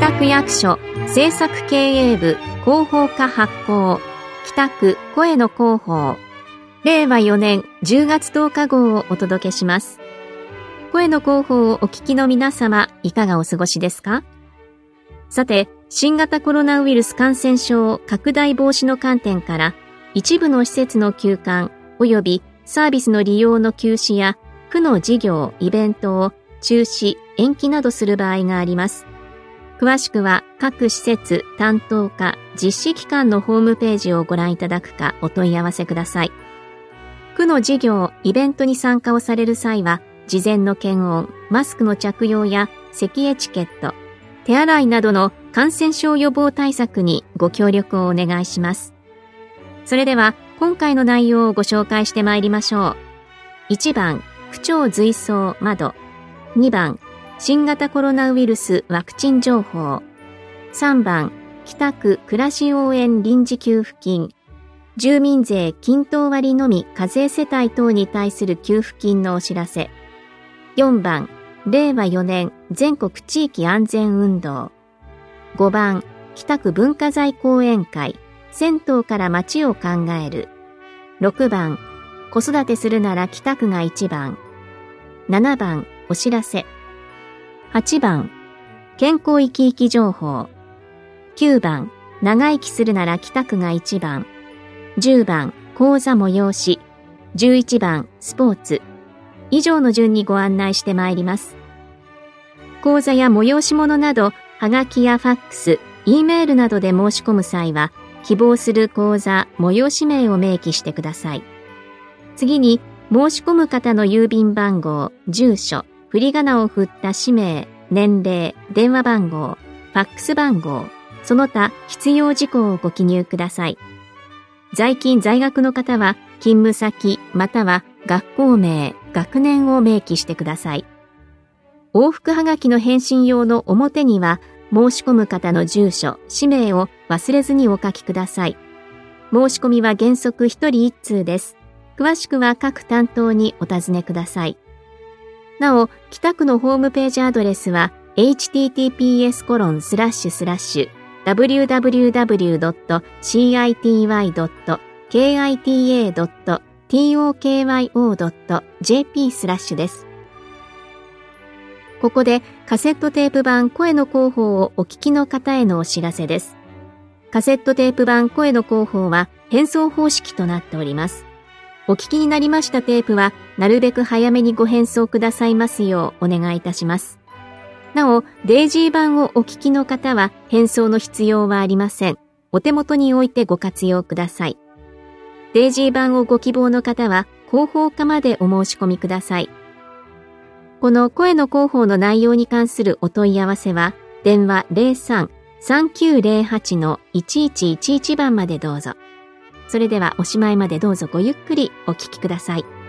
北区役所政策経営部広報課発行北区声の広報令和4年10月10日号をお届けします。声の広報をお聞きの皆様、いかがお過ごしですか？さて、新型コロナウイルス感染症拡大防止の観点から一部の施設の休館及びサービスの利用の休止や区の事業、イベントを中止、延期などする場合があります。詳しくは各施設、担当課、実施機関のホームページをご覧いただくかお問い合わせください。区の事業、イベントに参加をされる際は、事前の検温、マスクの着用や咳エチケット、手洗いなどの感染症予防対策にご協力をお願いします。それでは今回の内容をご紹介してまいりましょう。1番、区長随走窓。2番、新型コロナウイルスワクチン情報。3番、北区暮らし応援臨時給付金。住民税均等割のみ課税世帯等に対する給付金のお知らせ。4番、令和4年全国地域安全運動。5番、北区文化財講演会。銭湯から街を考える。6番、子育てするなら北区が1番。7番、お知らせ。8番、健康生き生き情報。9番、長生きするなら北区が1番。10番、講座催し。11番、スポーツ。以上の順にご案内してまいります。講座や催し物など、はがきやファックス、Eメールなどで申し込む際は、希望する講座、催し名を明記してください。次に、申し込む方の郵便番号、住所、振り仮名を振った氏名、年齢、電話番号、ファックス番号、その他必要事項をご記入ください。在勤在学の方は、勤務先または学校名、学年を明記してください。往復はがきの返信用の表には、申し込む方の住所、氏名を忘れずにお書きください。申し込みは原則1人1通です。詳しくは各担当にお尋ねください。なお、北区のホームページアドレスは https://www.city.kita.tokyo.jp/ です。ここでカセットテープ版声の広報をお聞きの方へのお知らせです。カセットテープ版声の広報は返送方式となっております。お聞きになりましたテープはなるべく早めにご返送くださいますようお願いいたします。なお、デイジー版をお聞きの方は返送の必要はありません。お手元に置いてご活用ください。デイジー版をご希望の方は広報課までお申し込みください。この声の広報の内容に関するお問い合わせは、電話 03-3908-1111 番までどうぞ。それではおしまいまでどうぞごゆっくりお聞きください。